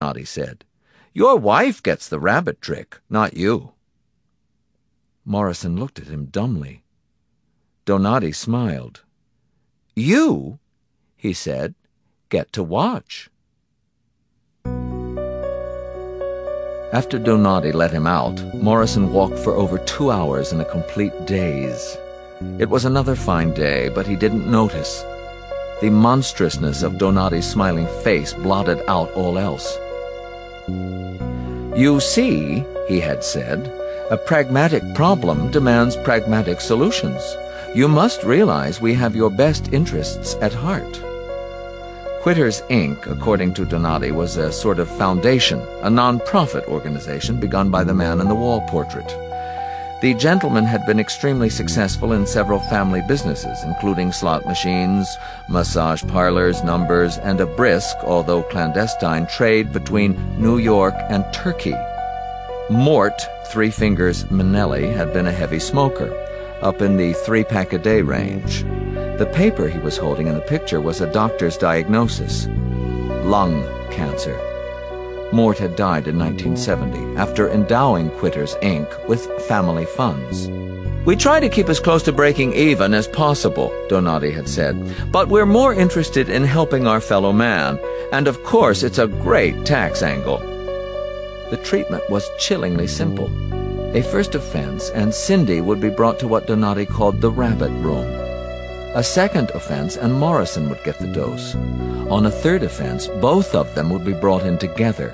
Donati said. "Your wife gets the rabbit trick, not you." Morrison looked at him dumbly. Donati smiled. "You," he said, "get to watch." After Donati let him out, Morrison walked for over 2 hours in a complete daze. It was another fine day, but he didn't notice. The monstrousness of Donati's smiling face blotted out all else. "You see," he had said, "a pragmatic problem demands pragmatic solutions. You must realize we have your best interests at heart." Quitters, Inc., according to Donati, was a sort of foundation, a non-profit organization begun by the man in the wall portrait. The gentleman had been extremely successful in several family businesses, including slot machines, massage parlors, numbers, and a brisk, although clandestine, trade between New York and Turkey. Mort, Three Fingers Manelli, had been a heavy smoker, up in the 3-pack-a-day range. The paper he was holding in the picture was a doctor's diagnosis: lung cancer. Mort had died in 1970 after endowing Quitters, Inc. with family funds. "We try to keep as close to breaking even as possible," Donati had said, "but we're more interested in helping our fellow man, and of course it's a great tax angle." The treatment was chillingly simple. A first offense, and Cindy would be brought to what Donati called the rabbit room. A second offense, and Morrison would get the dose. On a third offense, both of them would be brought in together.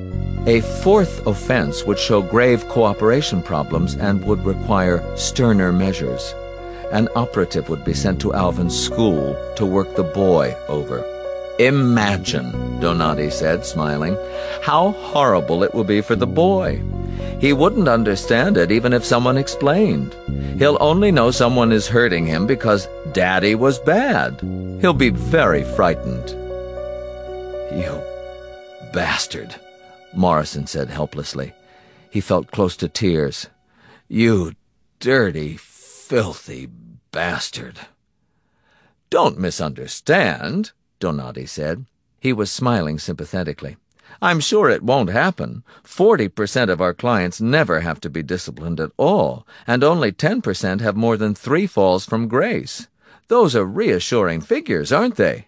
A fourth offense would show grave cooperation problems and would require sterner measures. An operative would be sent to Alvin's school to work the boy over. "Imagine," Donati said, smiling, "how horrible it will be for the boy. He wouldn't understand it even if someone explained. He'll only know someone is hurting him because Daddy was bad. He'll be very frightened." "You bastard," Morrison said helplessly. He felt close to tears. "You dirty, filthy bastard." "Don't misunderstand," Donati said. He was smiling sympathetically. "I'm sure it won't happen. 40% of our clients never have to be disciplined at all, and only 10% have more than 3 falls from grace. Those are reassuring figures, aren't they?"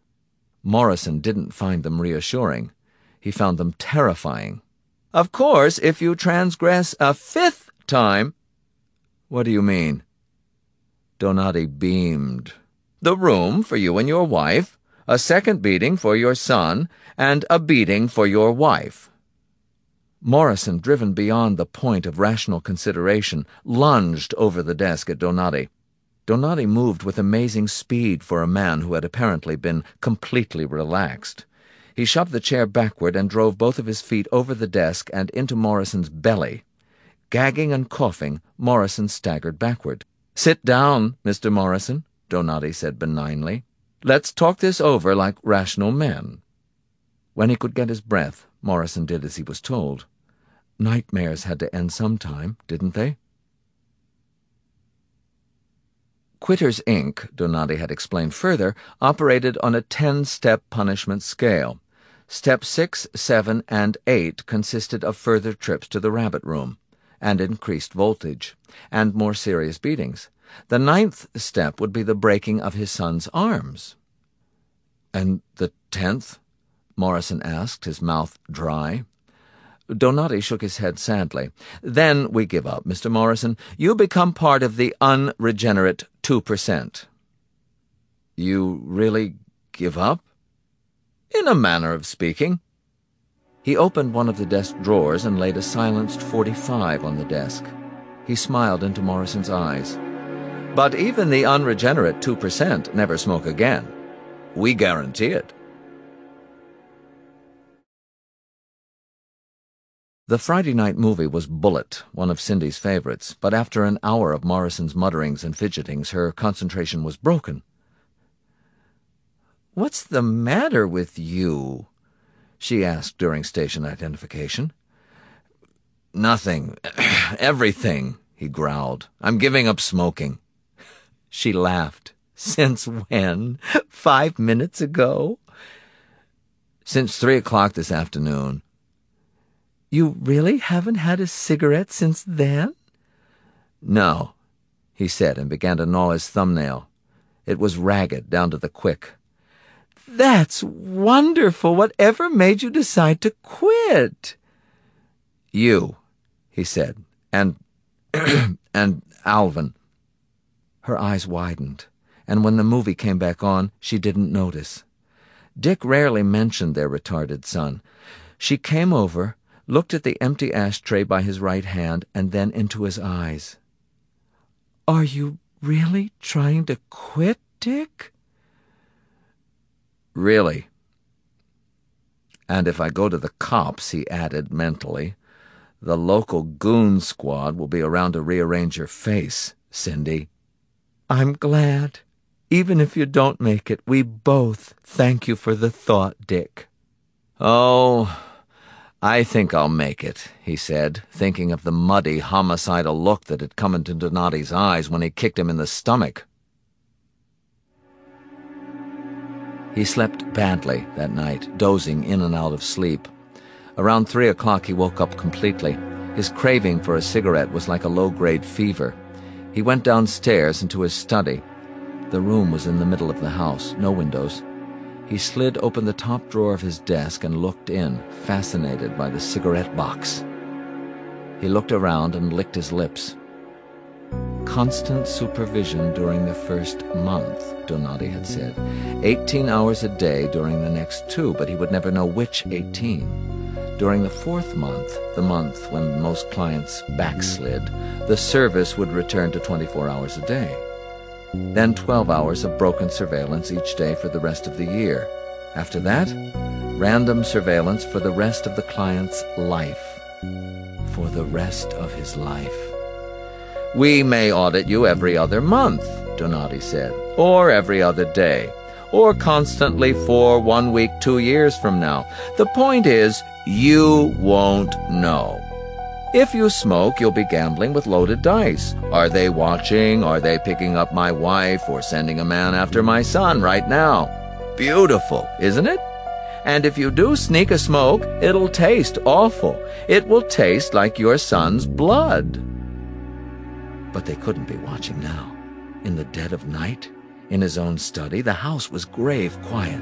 Morrison didn't find them reassuring. He found them terrifying. "Of course, if you transgress a 5th time—" "What do you mean?" Donati beamed. "The room for you and your wife, a second beating for your son, and a beating for your wife." Morrison, driven beyond the point of rational consideration, lunged over the desk at Donati. Donati moved with amazing speed for a man who had apparently been completely relaxed. He shoved the chair backward and drove both of his feet over the desk and into Morrison's belly. Gagging and coughing, Morrison staggered backward. "Sit down, Mr. Morrison," Donati said benignly. "Let's talk this over like rational men." When he could get his breath, Morrison did as he was told. Nightmares had to end sometime, didn't they? Quitters, Inc., Donati had explained further, operated on a 10-step punishment scale. Step 6, 7, and 8 consisted of further trips to the rabbit room, and increased voltage, and more serious beatings. The 9th step would be the breaking of his son's arms. "And the 10th?" Morrison asked, his mouth dry. Donati shook his head sadly. "Then we give up, Mr. Morrison. You become part of the unregenerate 2%. "You really give up?" "In a manner of speaking." He opened one of the desk drawers and laid a silenced .45 on the desk. He smiled into Morrison's eyes. "But even the unregenerate 2% never smoke again. We guarantee it." The Friday night movie was Bullet, one of Cindy's favorites, but after an hour of Morrison's mutterings and fidgetings, her concentration was broken. "What's the matter with you?" she asked during station identification. "Nothing. Everything," he growled. "I'm giving up smoking." She laughed. "Since when? 5 minutes ago?" Since 3 o'clock this afternoon." "You really haven't had a cigarette since then?" "No," he said, and began to gnaw his thumbnail. It was ragged down to the quick. "That's wonderful. Whatever made you decide to quit?" "You," he said, "and Alvin." Her eyes widened, and when the movie came back on, she didn't notice. Dick rarely mentioned their retarded son. She came over, looked at the empty ashtray by his right hand, and then into his eyes. "Are you really trying to quit, Dick?" "Really. And if I go to the cops," he added mentally, "the local goon squad will be around to rearrange your face, Cindy." "I'm glad. Even if you don't make it, we both thank you for the thought, Dick." "Oh, I think I'll make it," he said, thinking of the muddy, homicidal look that had come into Donati's eyes when he kicked him in the stomach. He slept badly that night, dozing in and out of sleep. Around 3 o'clock he woke up completely. His craving for a cigarette was like a low-grade fever. He went downstairs into his study. The room was in the middle of the house, no windows. He slid open the top drawer of his desk and looked in, fascinated by the cigarette box. He looked around and licked his lips. Constant supervision during the first month, Donati had said. 18 hours a day during the next 2, but he would never know which 18. During the 4th month, the month when most clients backslid, the service would return to 24 hours a day. Then 12 hours of broken surveillance each day for the rest of the year. After that, random surveillance for the rest of the client's life. For the rest of his life. "We may audit you every other month," Donati said, "or every other day, or constantly for 1 week 2 years from now. The point is, you won't know. If you smoke, you'll be gambling with loaded dice. Are they watching? Are they picking up my wife or sending a man after my son right now? Beautiful, isn't it? And if you do sneak a smoke, it'll taste awful. It will taste like your son's blood." But they couldn't be watching now. In the dead of night, in his own study, the house was grave quiet.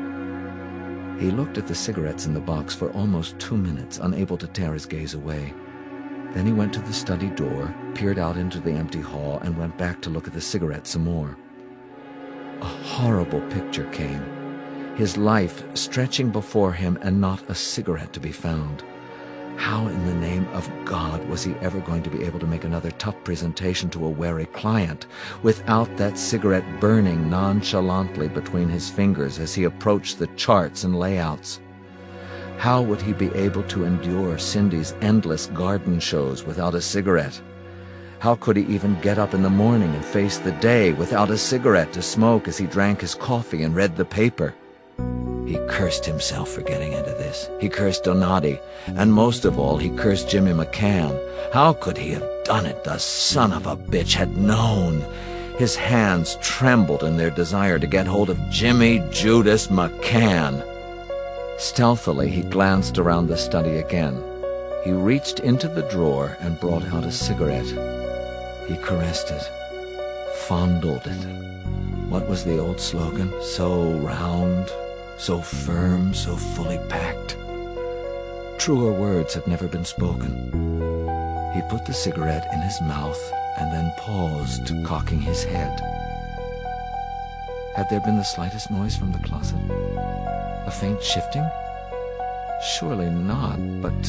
He looked at the cigarettes in the box for almost 2 minutes, unable to tear his gaze away. Then he went to the study door, peered out into the empty hall, and went back to look at the cigarette some more. A horrible picture came. His life stretching before him and not a cigarette to be found. How in the name of God was he ever going to be able to make another tough presentation to a wary client without that cigarette burning nonchalantly between his fingers as he approached the charts and layouts? How would he be able to endure Cindy's endless garden shows without a cigarette? How could he even get up in the morning and face the day without a cigarette to smoke as he drank his coffee and read the paper? He cursed himself for getting into this. He cursed Donati, and most of all, he cursed Jimmy McCann. How could he have done it? The son of a bitch had known. His hands trembled in their desire to get hold of Jimmy Judas McCann. Stealthily, he glanced around the study again. He reached into the drawer and brought out a cigarette. He caressed it, fondled it. What was the old slogan? So round, so firm, so fully packed. Truer words had never been spoken. He put the cigarette in his mouth and then paused, cocking his head. Had there been the slightest noise from the closet? A faint shifting? Surely not, but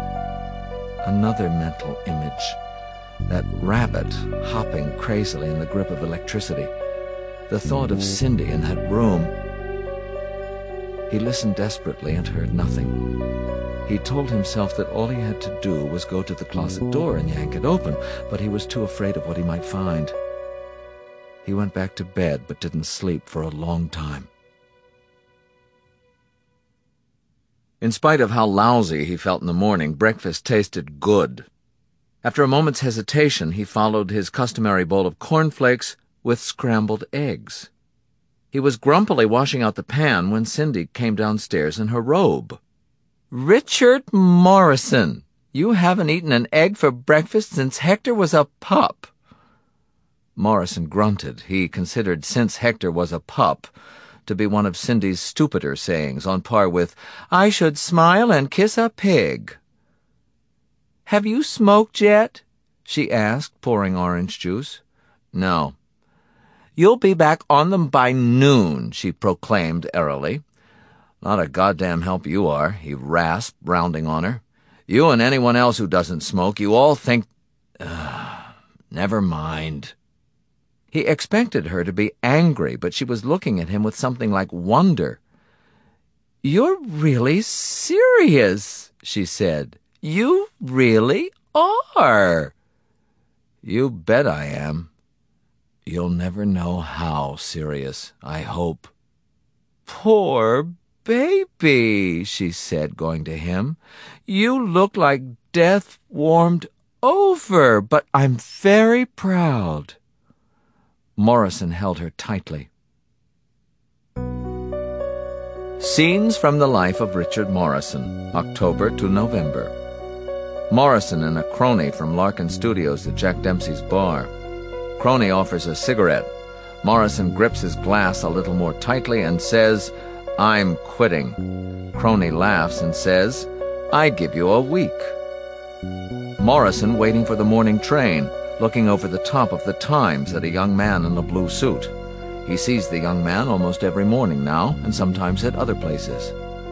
another mental image. That rabbit hopping crazily in the grip of electricity. The thought of Cindy in that room. He listened desperately and heard nothing. He told himself that all he had to do was go to the closet door and yank it open, but he was too afraid of what he might find. He went back to bed but didn't sleep for a long time. In spite of how lousy he felt in the morning, breakfast tasted good. After a moment's hesitation, he followed his customary bowl of cornflakes with scrambled eggs. He was grumpily washing out the pan when Cindy came downstairs in her robe. "Richard Morrison, you haven't eaten an egg for breakfast since Hector was a pup." Morrison grunted. He considered "since Hector was a pup" to be one of Cindy's stupider sayings, on par with "I should smile and kiss a pig." "Have you smoked yet?" she asked, pouring orange juice. "No." "You'll be back on them by noon," she proclaimed airily. "Not a goddamn help you are," he rasped, rounding on her. "You and anyone else who doesn't smoke, you all think... never mind." He expected her to be angry, but she was looking at him with something like wonder. "You're really serious," she said. "You really are." "You bet I am. You'll never know how serious, I hope." "Poor baby," she said, going to him. "You look like death warmed over, but I'm very proud." Morrison held her tightly. Scenes from the life of Richard Morrison, October to November. Morrison and a crony from Larkin Studios at Jack Dempsey's bar. Crony offers a cigarette. Morrison grips his glass a little more tightly and says, "I'm quitting." Crony laughs and says, "I give you a week." Morrison waiting for the morning train, looking over the top of the Times at a young man in a blue suit. He sees the young man almost every morning now, and sometimes at other places.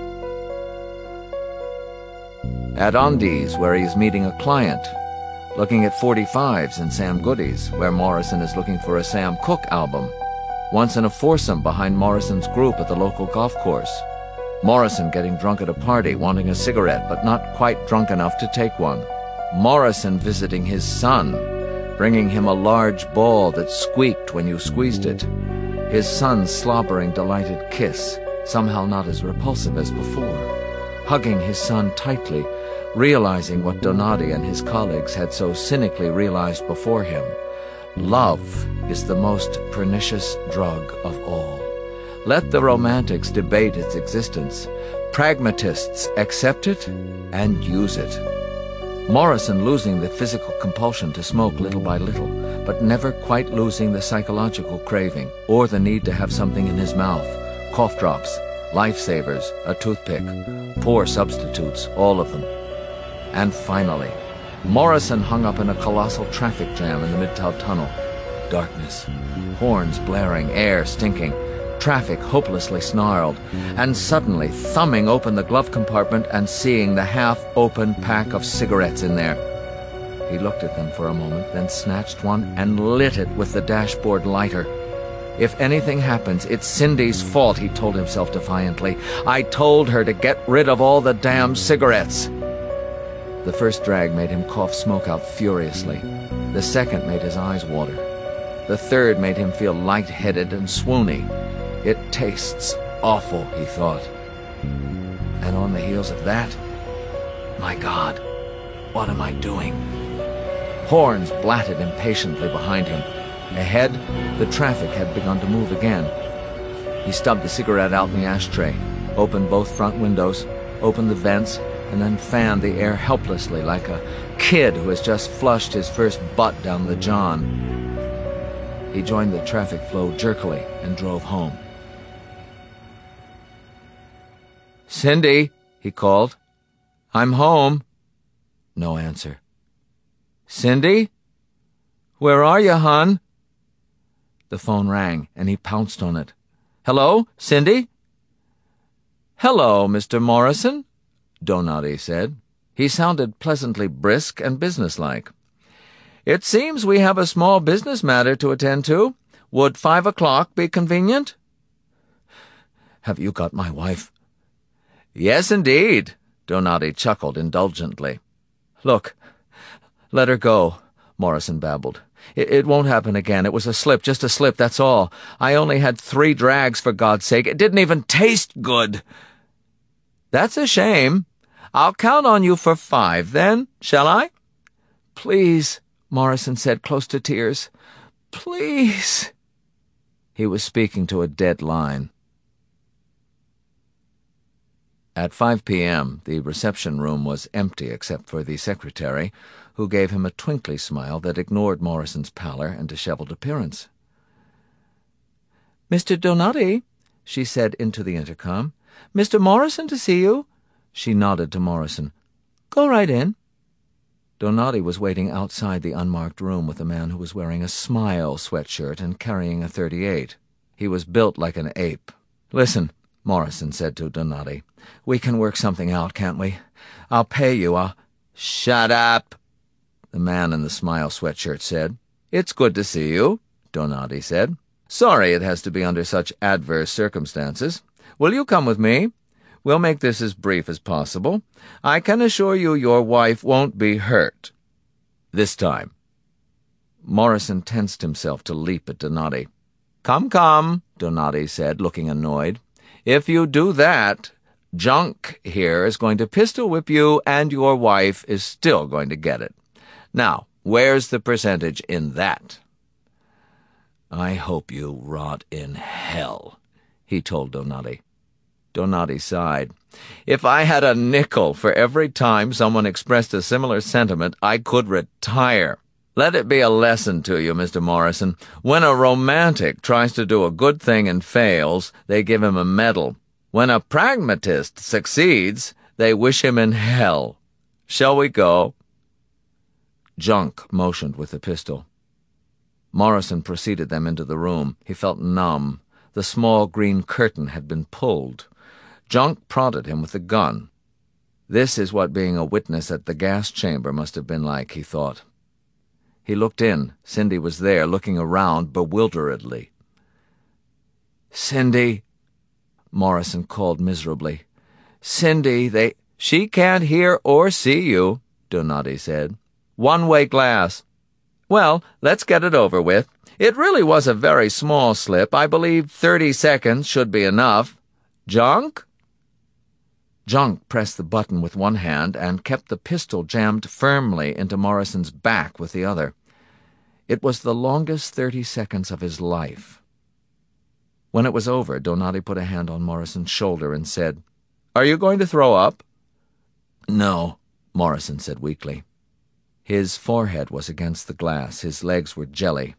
At Undi's, where he is meeting a client. Looking at 45s in Sam Goody's, where Morrison is looking for a Sam Cooke album. Once in a foursome behind Morrison's group at the local golf course. Morrison getting drunk at a party, wanting a cigarette, but not quite drunk enough to take one. Morrison visiting his son, bringing him a large ball that squeaked when you squeezed it. His son's slobbering, delighted kiss, somehow not as repulsive as before. Hugging his son tightly, realizing what Donati and his colleagues had so cynically realized before him. Love is the most pernicious drug of all. Let the romantics debate its existence. Pragmatists accept it and use it. Morrison losing the physical compulsion to smoke little by little, but never quite losing the psychological craving, or the need to have something in his mouth. Cough drops, lifesavers, a toothpick, poor substitutes, all of them. And finally, Morrison hung up in a colossal traffic jam in the Midtown Tunnel. Darkness, horns blaring, air stinking, traffic hopelessly snarled, and suddenly thumbing open the glove compartment and seeing the half-open pack of cigarettes in there. He looked at them for a moment, then snatched one and lit it with the dashboard lighter. If anything happens, it's Cindy's fault, he told himself defiantly. I told her to get rid of all the damn cigarettes. The first drag made him cough smoke out furiously. The second made his eyes water. The third made him feel light-headed and swoony. It tastes awful, he thought. And on the heels of that, my God, what am I doing? Horns blatted impatiently behind him. Ahead, the traffic had begun to move again. He stubbed the cigarette out in the ashtray, opened both front windows, opened the vents, and then fanned the air helplessly like a kid who has just flushed his first butt down the john. He joined the traffic flow jerkily and drove home. "Cindy," he called. "I'm home." No answer. "Cindy? Where are you, hon?" The phone rang, and he pounced on it. "Hello, Cindy?" "Hello, Mr. Morrison," Donati said. He sounded pleasantly brisk and businesslike. "It seems we have a small business matter to attend to. Would 5 o'clock be convenient?" "Have you got my wife?" "Yes, indeed," Donati chuckled indulgently. "Look, let her go," Morrison babbled. It won't happen again. It was a slip, just a slip, that's all. I only had 3 drags, for God's sake. It didn't even taste good." "That's a shame. I'll count on you for 5, then, shall I?" "Please," Morrison said, close to tears. "Please." He was speaking to a dead line. At 5 p.m., the reception room was empty except for the secretary, who gave him a twinkly smile that ignored Morrison's pallor and disheveled appearance. "Mr. Donati," she said into the intercom. "Mr. Morrison to see you." She nodded to Morrison. "Go right in." Donati was waiting outside the unmarked room with a man who was wearing a Smile sweatshirt and carrying a .38. He was built like an ape. "Listen," Morrison said to Donati. "We can work something out, can't we? I'll pay you, "Shut up," the man in the Smile sweatshirt said. "It's good to see you," Donati said. "Sorry it has to be under such adverse circumstances. Will you come with me? We'll make this as brief as possible. I can assure you your wife won't be hurt. This time." Morrison tensed himself to leap at Donati. Come, Donati said, looking annoyed. "If you do that, Junk here is going to pistol whip you, and your wife is still going to get it. Now, where's the percentage in that?" "I hope you rot in hell," he told Donati. Donati sighed. "If I had a nickel for every time someone expressed a similar sentiment, I could retire. Let it be a lesson to you, Mr. Morrison. When a romantic tries to do a good thing and fails, they give him a medal. When a pragmatist succeeds, they wish him in hell. Shall we go?" Junk motioned with the pistol. Morrison preceded them into the room. He felt numb. The small green curtain had been pulled. Junk prodded him with the gun. This is what being a witness at the gas chamber must have been like, he thought. He looked in. Cindy was there, looking around bewilderedly. "Cindy," Morrison called miserably. "Cindy, she can't hear or see you," Donati said. "One-way glass. Well, let's get it over with. It really was a very small slip. I believe 30 seconds should be enough. Junk?" Junk pressed the button with one hand and kept the pistol jammed firmly into Morrison's back with the other. It was the longest 30 seconds of his life. When it was over, Donati put a hand on Morrison's shoulder and said, "Are you going to throw up?" "No," Morrison said weakly. His forehead was against the glass. His legs were jelly.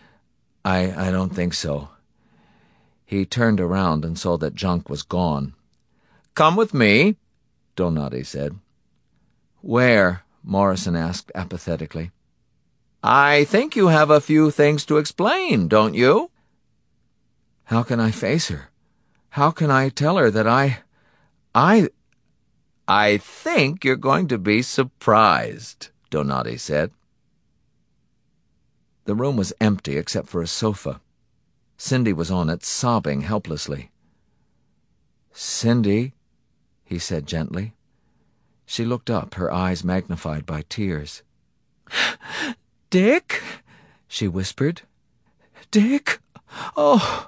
I don't think so." He turned around and saw that Junk was gone. "Come with me," Donati said. "Where?" Morrison asked apathetically. "I think you have a few things to explain, don't you?" "How can I face her? How can I tell her that I think you're going to be surprised," Donati said. The room was empty except for a sofa. Cindy was on it, sobbing helplessly. "Cindy," he said gently. She looked up, her eyes magnified by tears. "Dick," she whispered. "Dick, oh,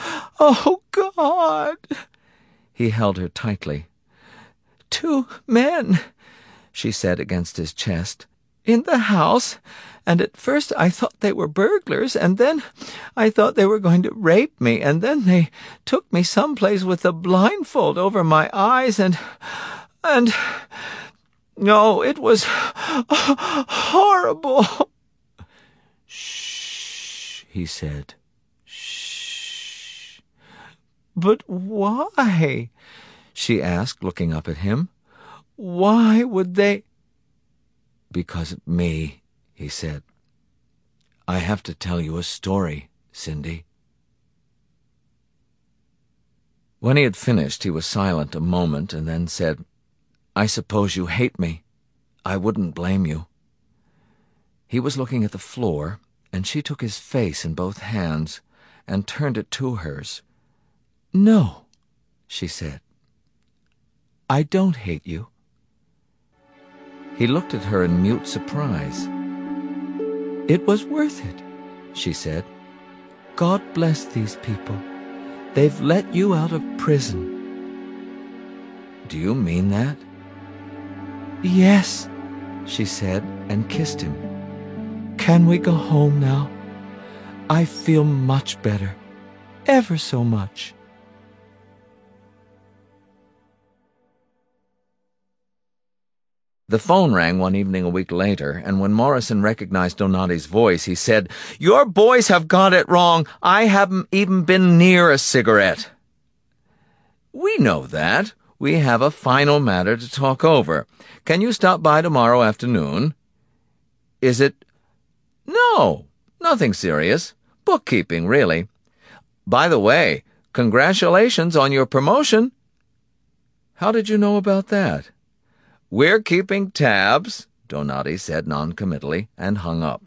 God!" He held her tightly. "2 men," she said against his chest, "in the house, and at first I thought they were burglars, and then I thought they were going to rape me, and then they took me someplace with a blindfold over my eyes, and no, it was horrible." "Shh," he said. "Shh." "But why?" she asked, looking up at him. "Why would they—" "Because of me," he said. "I have to tell you a story, Cindy." When he had finished, he was silent a moment and then said, "I suppose you hate me. I wouldn't blame you." He was looking at the floor, and she took his face in both hands and turned it to hers. "No," she said. "I don't hate you." He looked at her in mute surprise. "It was worth it," she said. "God bless these people. They've let you out of prison." "Do you mean that?" "Yes," she said, and kissed him. "Can we go home now? I feel much better." ever so much. The phone rang one evening a week later, and when Morrison recognized Donati's voice, he said, "Your boys have got it wrong. I haven't even been near a cigarette." "We know that. We have a final matter to talk over. Can you stop by tomorrow afternoon?" "Is it—" "No, nothing serious. Bookkeeping, really. By the way, congratulations on your promotion." "How did you know about that?" "We're keeping tabs," Donati said noncommittally, and hung up.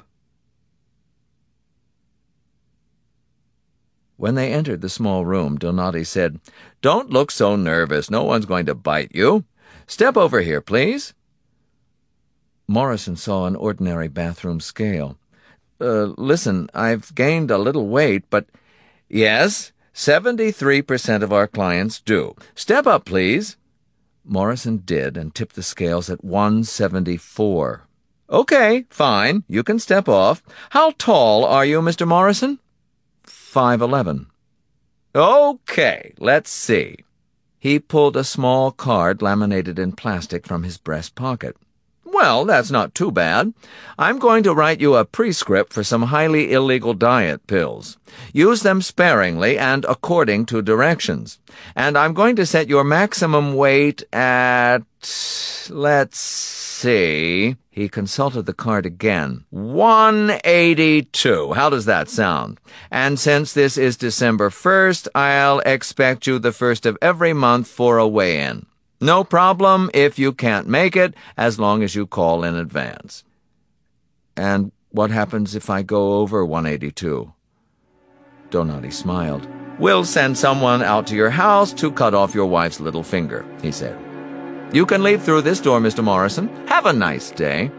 When they entered the small room, Donati said, "Don't look so nervous. No one's going to bite you. Step over here, please." Morrison saw an ordinary bathroom scale. Listen, I've gained a little weight, but—" "Yes, 73% of our clients do. Step up, please." Morrison did, and tipped the scales at 174. "Okay, fine. You can step off. How tall are you, Mr. Morrison?" 5'11". "Okay, let's see." He pulled a small card laminated in plastic from his breast pocket. "Well, that's not too bad. I'm going to write you a prescript for some highly illegal diet pills. Use them sparingly and according to directions. And I'm going to set your maximum weight at, let's see." He consulted the card again. 182. How does that sound? And since this is December 1st, I'll expect you the 1st of every month for a weigh-in. No problem if you can't make it, as long as you call in advance. "And what happens if I go over 182? Donati smiled. "We'll send someone out to your house to cut off your wife's little finger," he said. "You can leave through this door, Mr. Morrison. Have a nice day."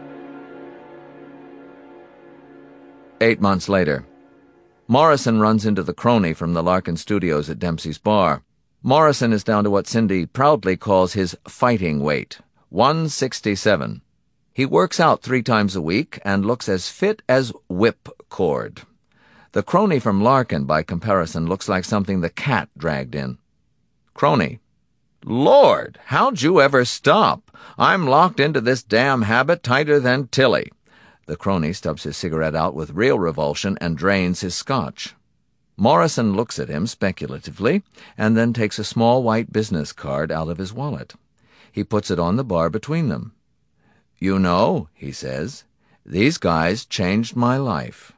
8 months later. Morrison runs into the crony from the Larkin Studios at Dempsey's Bar. Morrison is down to what Cindy proudly calls his fighting weight, 167. He works out 3 times a week and looks as fit as whipcord. The crony from Larkin, by comparison, looks like something the cat dragged in. Crony: "Lord, how'd you ever stop? I'm locked into this damn habit tighter than Tilly." The crony stubs his cigarette out with real revulsion and drains his scotch. Morrison looks at him speculatively and then takes a small white business card out of his wallet. He puts it on the bar between them. "You know," he says, "these guys changed my life."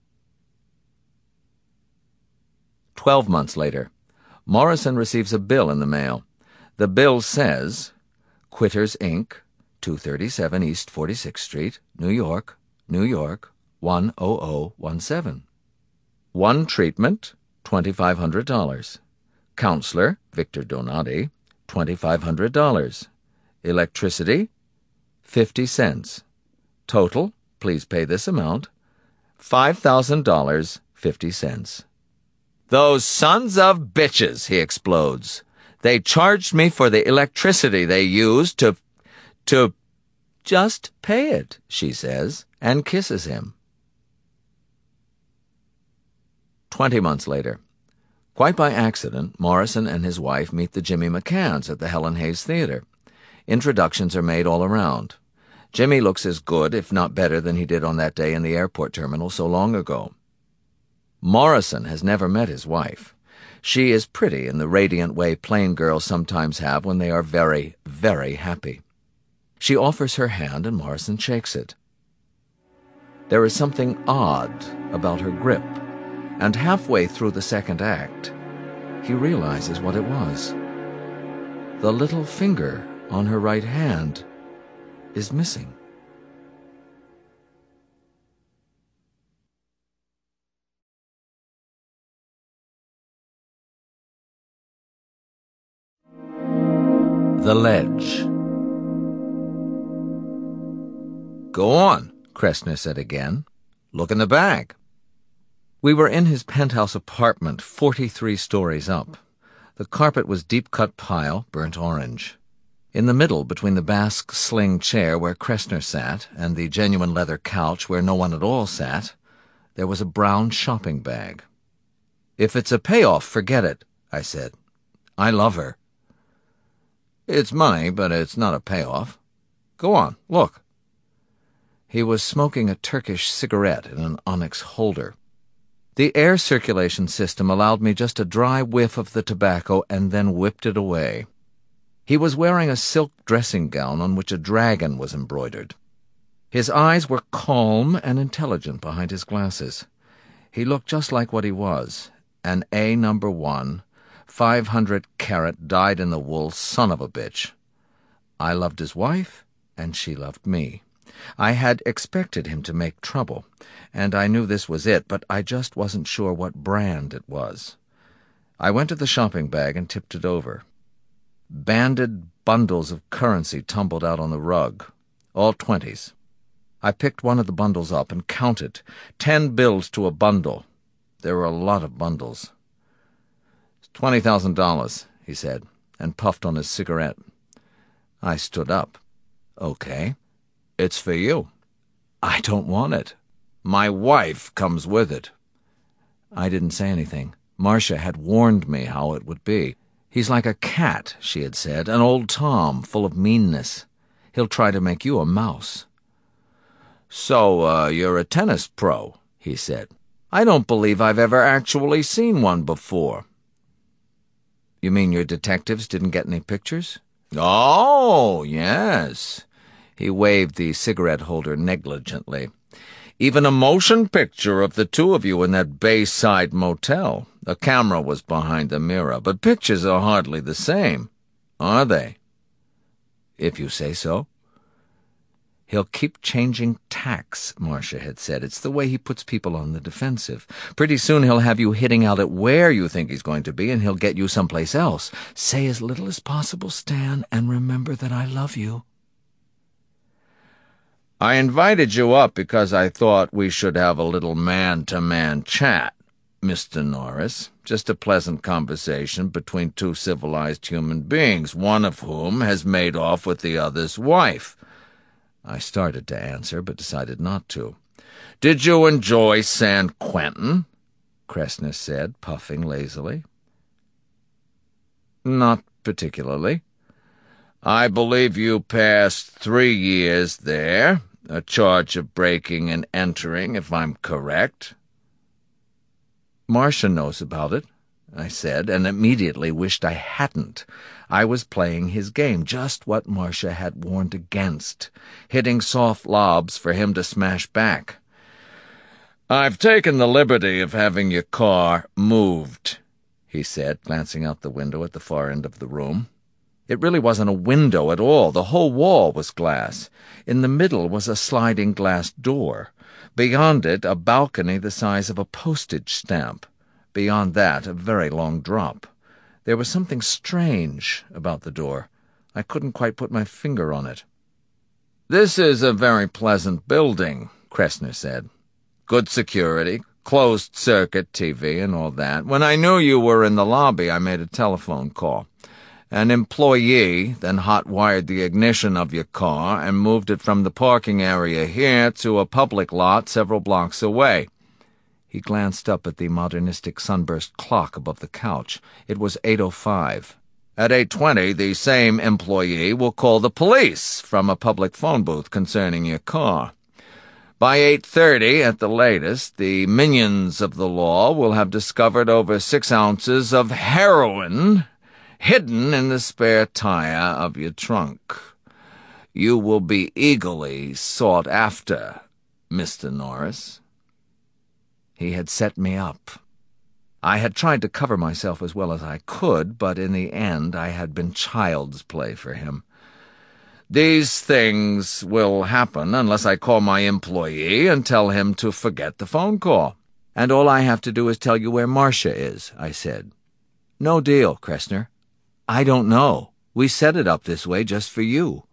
12 months later. Morrison receives a bill in the mail. The bill says, Quitters, Inc., 237 East 46th Street, New York, New York, 10017. One treatment, $2,500. Counselor, Victor Donati, $2,500. Electricity, 50 cents. Total, please pay this amount, $5,000, 50 cents. "Those sons of bitches," he explodes. "They charged me for the electricity they used to... "Just pay it," she says, and kisses him. 20 months later. Quite by accident, Morrison and his wife meet the Jimmy McCanns at the Helen Hayes Theater. Introductions are made all around. Jimmy looks as good, if not better, than he did on that day in the airport terminal so long ago. Morrison has never met his wife. She is pretty in the radiant way plain girls sometimes have when they are very, very happy. She offers her hand and Morrison shakes it. There is something odd about her grip, and halfway through the second act, he realizes what it was. The little finger on her right hand is missing. The Ledge. "Go on," Kressner said again. "Look in the bag." We were in his penthouse apartment, 43 stories up. The carpet was deep-cut pile, burnt orange. In the middle, between the Basque sling chair where Kressner sat and the genuine leather couch where no one at all sat, there was a brown shopping bag. "If it's a payoff, forget it," I said. "I love her." "It's money, but it's not a payoff. Go on, look." He was smoking a Turkish cigarette in an onyx holder. The air circulation system allowed me just a dry whiff of the tobacco and then whipped it away. He was wearing a silk dressing gown on which a dragon was embroidered. His eyes were calm and intelligent behind his glasses. He looked just like what he was, an A number 1, 500-carat dyed-in-the-wool son of a bitch. I loved his wife, and she loved me. I had expected him to make trouble, and I knew this was it, but I just wasn't sure what brand it was. I went to the shopping bag and tipped it over. Banded bundles of currency tumbled out on the rug, all 20s. I picked one of the bundles up and counted. 10 bills to a bundle. There were a lot of bundles. $20,000, he said, and puffed on his cigarette. I stood up. "Okay. It's for you." "I don't want it." "My wife comes with it." I didn't say anything. Marcia had warned me how it would be. "He's like a cat," she had said, "an old Tom, full of meanness. He'll try to make you a mouse." "So, you're a tennis pro," he said. "I don't believe I've ever actually seen one before." "You mean your detectives didn't get any pictures?" "Oh, yes." He waved the cigarette holder negligently. "Even a motion picture of the two of you in that Bayside motel. A camera was behind the mirror, but pictures are hardly the same, are they?" "If you say so." "He'll keep changing tacks," Marcia had said. "It's the way he puts people on the defensive. Pretty soon he'll have you hitting out at where you think he's going to be, and he'll get you someplace else. Say as little as possible, Stan, and remember that I love you." "I invited you up because I thought we should have a little man-to-man chat, Mr. Norris. Just a pleasant conversation between two civilized human beings, one of whom has made off with the other's wife." I started to answer, but decided not to. "Did you enjoy San Quentin?" Kressner said, puffing lazily. "Not particularly." "I believe you passed 3 years there, a charge of breaking and entering, if I'm correct." "Marcia knows about it," I said, and immediately wished I hadn't. I was playing his game, just what Marcia had warned against, hitting soft lobs for him to smash back. "I've taken the liberty of having your car moved," he said, glancing out the window at the far end of the room. It really wasn't a window at all. The whole wall was glass. In the middle was a sliding glass door. Beyond it, a balcony the size of a postage stamp. Beyond that, a very long drop. There was something strange about the door. I couldn't quite put my finger on it. "This is a very pleasant building," Kressner said. "Good security, closed-circuit TV, and all that. When I knew you were in the lobby, I made a telephone call. An employee then hot-wired the ignition of your car and moved it from the parking area here to a public lot several blocks away." He glanced up at the modernistic sunburst clock above the couch. It was 8:05. "At 8:20, the same employee will call the police from a public phone booth concerning your car. By 8:30, at the latest, the minions of the law will have discovered over 6 ounces of heroin hidden in the spare tire of your trunk. You will be eagerly sought after, Mr. Norris." He had set me up. I had tried to cover myself as well as I could, but in the end I had been child's play for him. "These things will happen unless I call my employee and tell him to forget the phone call." "And all I have to do is tell you where Marcia is," I said. "No deal, Kressner. I don't know. We set it up this way just for you."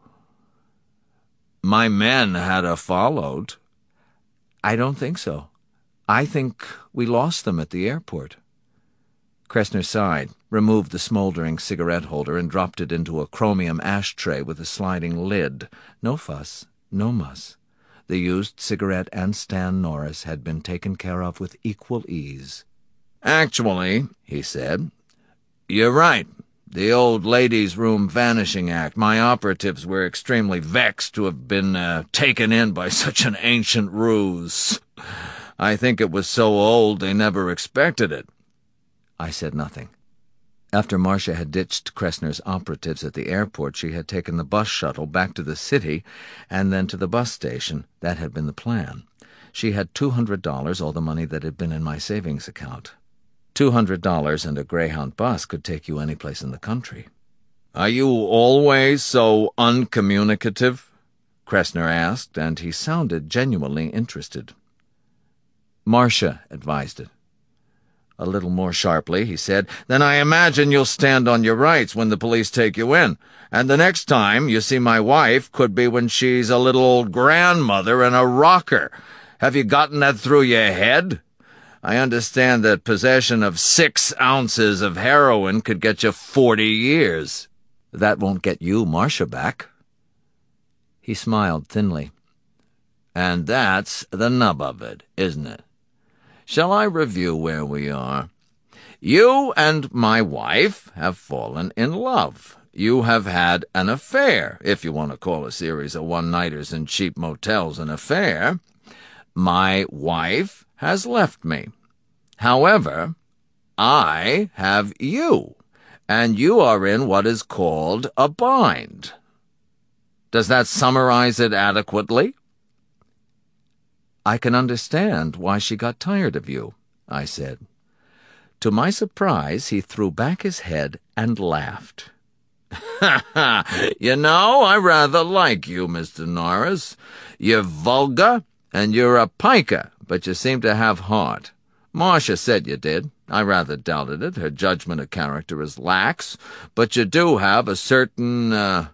"My men had her followed." "I don't think so. I think we lost them at the airport." Kressner sighed, removed the smoldering cigarette holder, and dropped it into a chromium ashtray with a sliding lid. No fuss, no muss. The used cigarette and Stan Norris had been taken care of with equal ease. "Actually," he said, "you're right. The old ladies' room vanishing act. My operatives were extremely vexed to have been taken in by such an ancient ruse. I think it was so old they never expected it." I said nothing. After Marcia had ditched Kressner's operatives at the airport, she had taken the bus shuttle back to the city and then to the bus station. That had been the plan. She had $200, all the money that had been in my savings account. $200 and a Greyhound bus could take you any place in the country. "Are you always so uncommunicative?" Kressner asked, and he sounded genuinely interested. Marcia advised it. A little more sharply, he said, "Then I imagine you'll stand on your rights when the police take you in. And the next time you see my wife could be when she's a little old grandmother in a rocker. Have you gotten that through your head? I understand that possession of 6 ounces of heroin could get you 40 years. That won't get you Marcia back." He smiled thinly. "And that's the nub of it, isn't it? Shall I review where we are? You and my wife have fallen in love. You have had an affair, if you want to call a series of one-nighters in cheap motels an affair. My wife has left me. However, I have you, and you are in what is called a bind. Does that summarize it adequately?" "I can understand why she got tired of you," I said. To my surprise, he threw back his head and laughed. "Ha ha! You know, I rather like you, Mr. Norris. You're vulgar, and you're a piker, but you seem to have heart. Marcia said you did. I rather doubted it. Her judgment of character is lax, but you do have a certain,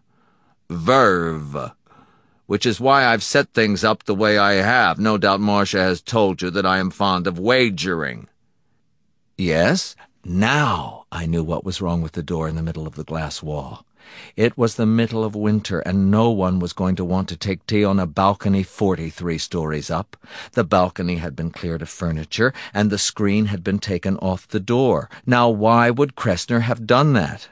verve, which is why I've set things up the way I have. No doubt Marcia has told you that I am fond of wagering." Yes, now I knew what was wrong with the door in the middle of the glass wall. It was the middle of winter, and no one was going to want to take tea on a balcony 43 stories up. The balcony had been cleared of furniture, and the screen had been taken off the door. Now why would Kressner have done that?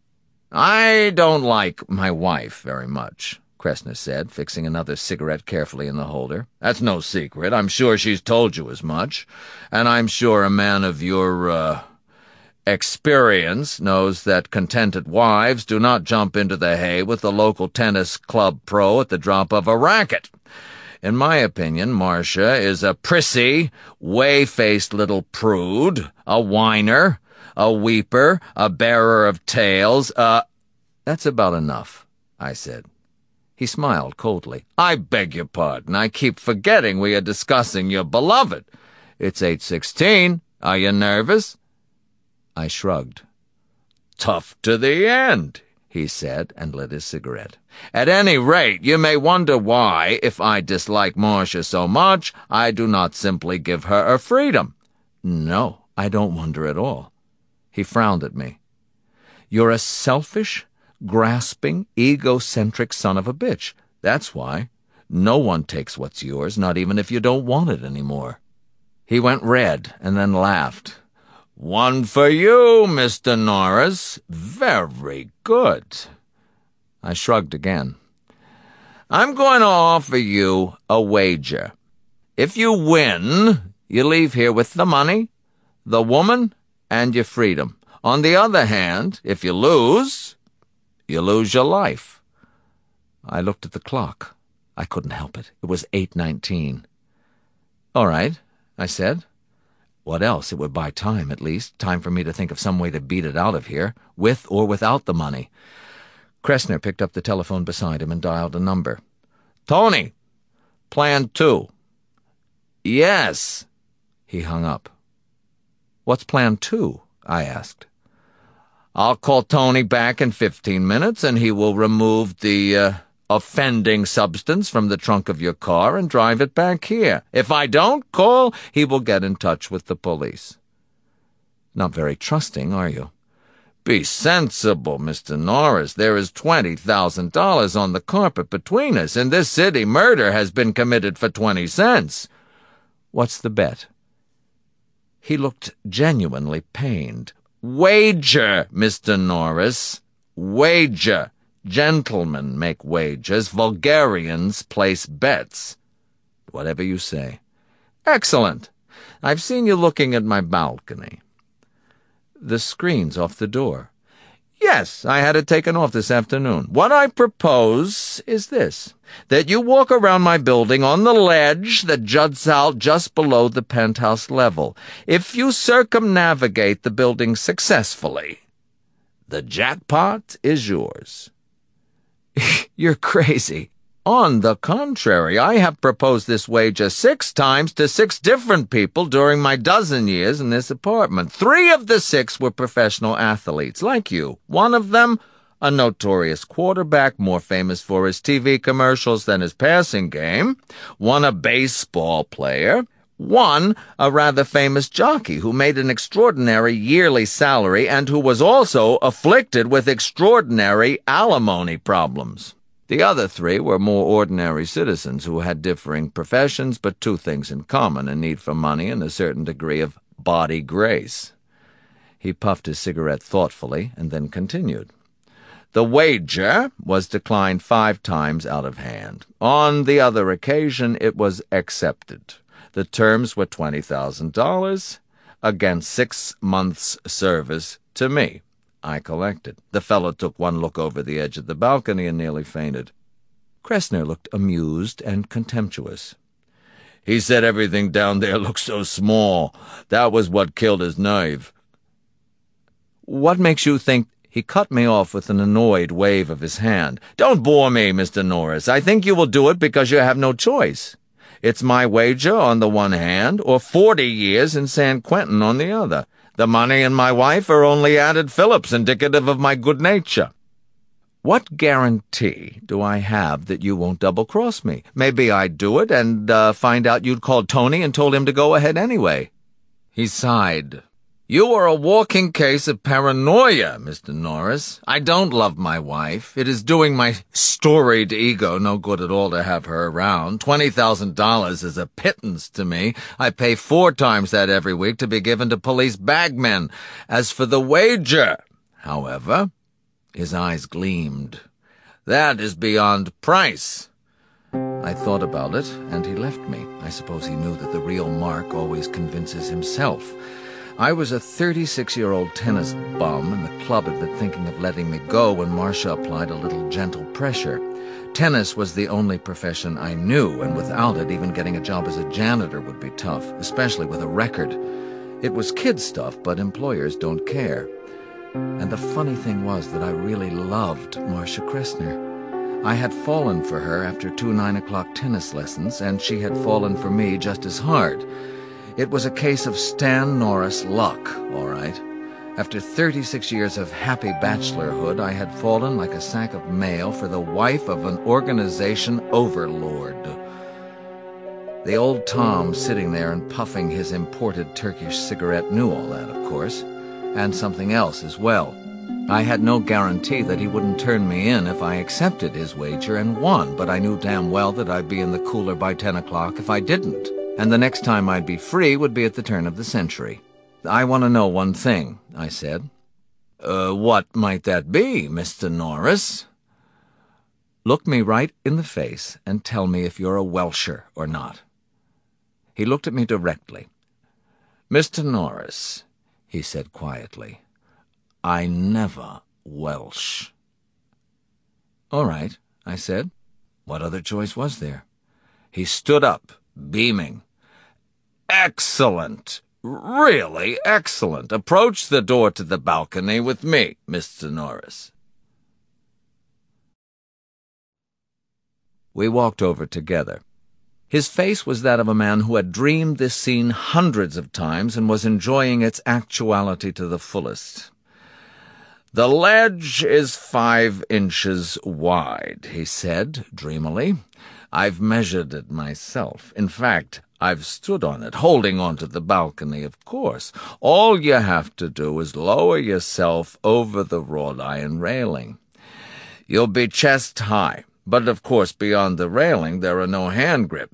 "I don't like my wife very much," Kressner said, fixing another cigarette carefully in the holder. "That's no secret. I'm sure she's told you as much. And I'm sure a man of your, experience knows that contented wives do not jump into the hay with the local tennis club pro at the drop of a racket. In my opinion, Marcia is a prissy, whey-faced little prude, a whiner, a weeper, a bearer of tales, That's about enough," I said. He smiled coldly. "I beg your pardon. I keep forgetting we are discussing your beloved. It's 8:16. Are you nervous?" I shrugged. "Tough to the end," he said, and lit his cigarette. "At any rate, you may wonder why, if I dislike Marcia so much, I do not simply give her her freedom." "No, I don't wonder at all." He frowned at me. "You're a selfish, grasping, egocentric son of a bitch. That's why. No one takes what's yours, not even if you don't want it anymore." He went red and then laughed. "One for you, Mr. Norris. Very good." I shrugged again. "I'm going to offer you a wager. If you win, you leave here with the money, the woman, and your freedom. On the other hand, if you lose your life." I looked at the clock. I couldn't help it. It was 8:19. "All right," I said. What else? It would buy time, at least. Time for me to think of some way to beat it out of here, with or without the money. Kressner picked up the telephone beside him and dialed a number. "Tony, Plan 2. "Yes." He hung up. "What's Plan 2? I asked. "I'll call Tony back in 15 minutes, and he will remove the, offending substance from the trunk of your car and drive it back here. If I don't call, he will get in touch with the police." "Not very trusting, are you?" "Be sensible, Mr. Norris. There is $20,000 on the carpet between us. In this city, murder has been committed for 20 cents. "What's the bet?" He looked genuinely pained. "Wager, Mr. Norris. Wager. Gentlemen make wagers. Vulgarians place bets." "Whatever you say." "Excellent. I've seen you looking at my balcony." "The screen's off the door." "Yes, I had it taken off this afternoon. What I propose is this, that you walk around my building on the ledge that juts out just below the penthouse level. If you circumnavigate the building successfully, the jackpot is yours." "You're crazy." "On the contrary, I have proposed this wager 6 times to 6 different people during my dozen years in this apartment. 3 of the 6 were professional athletes, like you. 1 of them, a notorious quarterback, more famous for his TV commercials than his passing game. 1, a baseball player. 1, a rather famous jockey who made an extraordinary yearly salary and who was also afflicted with extraordinary alimony problems. The other 3 were more ordinary citizens who had differing professions, but 2 things in common: a need for money and a certain degree of body grace." He puffed his cigarette thoughtfully and then continued. "The wager was declined 5 times out of hand. On the other occasion it was accepted. The terms were $20,000 against 6 months' service to me. I collected. The fellow took one look over the edge of the balcony and nearly fainted." Kressner looked amused and contemptuous. "He said everything down there looked so small. That was what killed his nerve." "What makes you think—" He cut me off with an annoyed wave of his hand. "Don't bore me, Mr. Norris. I think you will do it because you have no choice. It's my wager on the one hand, or 40 years in San Quentin on the other. The money and my wife are only added Phillips, indicative of my good nature." "What guarantee do I have that you won't double-cross me? Maybe I'd do it and find out you'd called Tony and told him to go ahead anyway." He sighed. "You are a walking case of paranoia, Mr. Norris. I don't love my wife. It is doing my storied ego no good at all to have her around. $20,000 is a pittance to me. I pay 4 times that every week to be given to police bagmen. As for the wager, however," his eyes gleamed, "that is beyond price." I thought about it, and he left me. I suppose he knew that the real Mark always convinces himself. I was a 36-year-old tennis bum, and the club had been thinking of letting me go when Marcia applied a little gentle pressure. Tennis was the only profession I knew, and without it, even getting a job as a janitor would be tough, especially with a record. It was kid stuff, but employers don't care. And the funny thing was that I really loved Marcia Kressner. I had fallen for her after 2 9 o'clock tennis lessons, and she had fallen for me just as hard. It was a case of Stan Norris luck, all right. After 36 years of happy bachelorhood, I had fallen like a sack of mail for the wife of an organization overlord. The old Tom sitting there and puffing his imported Turkish cigarette knew all that, of course, and something else as well. I had no guarantee that he wouldn't turn me in if I accepted his wager and won, but I knew damn well that I'd be in the cooler by 10 o'clock if I didn't, and the next time I'd be free would be at the turn of the century. "I want to know one thing," I said. What might that be, Mr. Norris?" "Look me right in the face and tell me if you're a Welsher or not." He looked at me directly. "Mr. Norris," he said quietly, "I never Welsh." "All right," I said. What other choice was there? He stood up, beaming. "Excellent! Really excellent! Approach the door to the balcony with me, Mr. Norris." We walked over together. His face was that of a man who had dreamed this scene hundreds of times and was enjoying its actuality to the fullest. "The ledge is 5 inches wide," he said dreamily. "I've measured it myself. In fact, I've stood on it, holding on to the balcony, of course. All you have to do is lower yourself over the wrought iron railing. You'll be chest high, but of course beyond the railing there are no hand grips.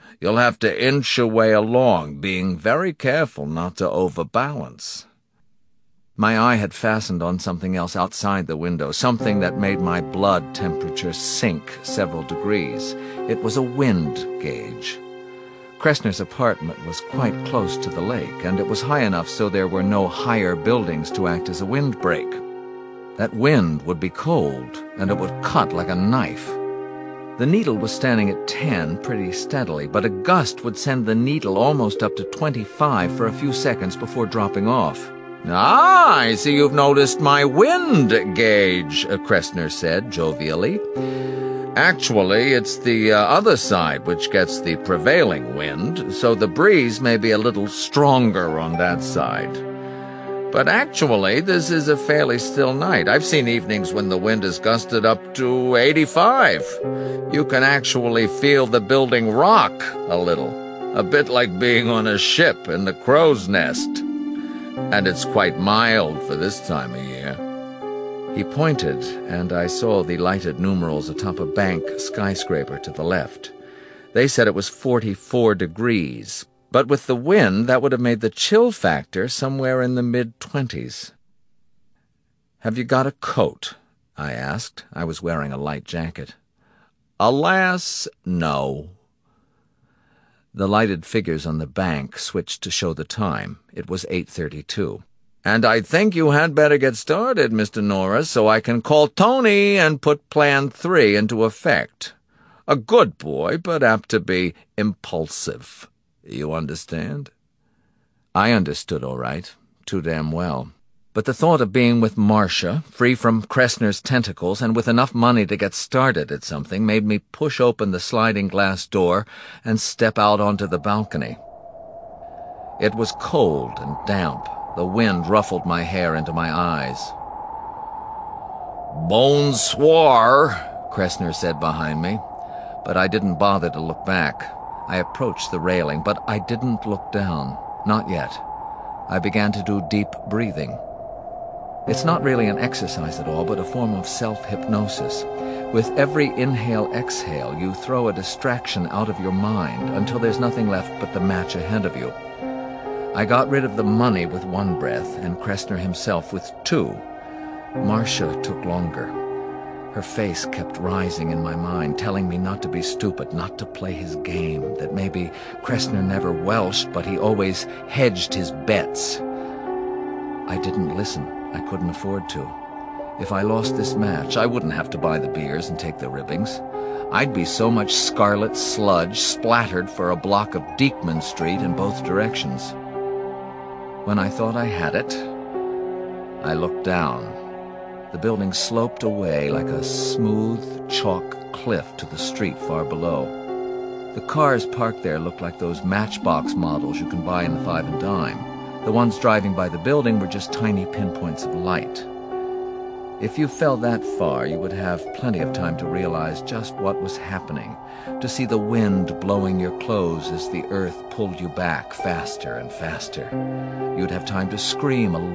You'll have to inch your way along, being very careful not to overbalance." My eye had fastened on something else outside the window, something that made my blood temperature sink several degrees. It was a wind gauge. Kressner's apartment was quite close to the lake, and it was high enough so there were no higher buildings to act as a windbreak. That wind would be cold, and it would cut like a knife. The needle was standing at 10 pretty steadily, but a gust would send the needle almost up to 25 for a few seconds before dropping off. "Ah, I see you've noticed my wind gauge," Kressner said jovially. "Actually, it's the other side which gets the prevailing wind, so the breeze may be a little stronger on that side. But actually, this is a fairly still night. I've seen evenings when the wind has gusted up to 85. You can actually feel the building rock a little, a bit like being on a ship in the crow's nest. And it's quite mild for this time of year." He pointed, and I saw the lighted numerals atop a bank skyscraper to the left. They said it was 44 degrees, but with the wind that would have made the chill factor somewhere in the mid-20s. "Have you got a coat?" I asked. I was wearing a light jacket. "Alas, no." The lighted figures on the bank switched to show the time. It was 8:32. "And I think you had better get started, Mr. Norris, so I can call Tony and put Plan 3 into effect. A good boy, but apt to be impulsive. You understand?" I understood all right, too damn well. But the thought of being with Marcia, free from Kressner's tentacles and with enough money to get started at something, made me push open the sliding glass door and step out onto the balcony. It was cold and damp. The wind ruffled my hair into my eyes. "Bonsoir," Kressner said behind me, but I didn't bother to look back. I approached the railing, but I didn't look down. Not yet. I began to do deep breathing. It's not really an exercise at all, but a form of self-hypnosis. With every inhale-exhale, you throw a distraction out of your mind until there's nothing left but the match ahead of you. I got rid of the money with one breath, and Kressner himself with two. Marcia took longer. Her face kept rising in my mind, telling me not to be stupid, not to play his game, that maybe Kressner never welched, but he always hedged his bets. I didn't listen. I couldn't afford to. If I lost this match, I wouldn't have to buy the beers and take the ribbings. I'd be so much scarlet sludge splattered for a block of Diekman Street in both directions. When I thought I had it, I looked down. The building sloped away like a smooth chalk cliff to the street far below. The cars parked there looked like those Matchbox models you can buy in the Five and Dime. The ones driving by the building were just tiny pinpoints of light. If you fell that far, you would have plenty of time to realize just what was happening, to see the wind blowing your clothes as the earth pulled you back faster and faster. You'd have time to scream a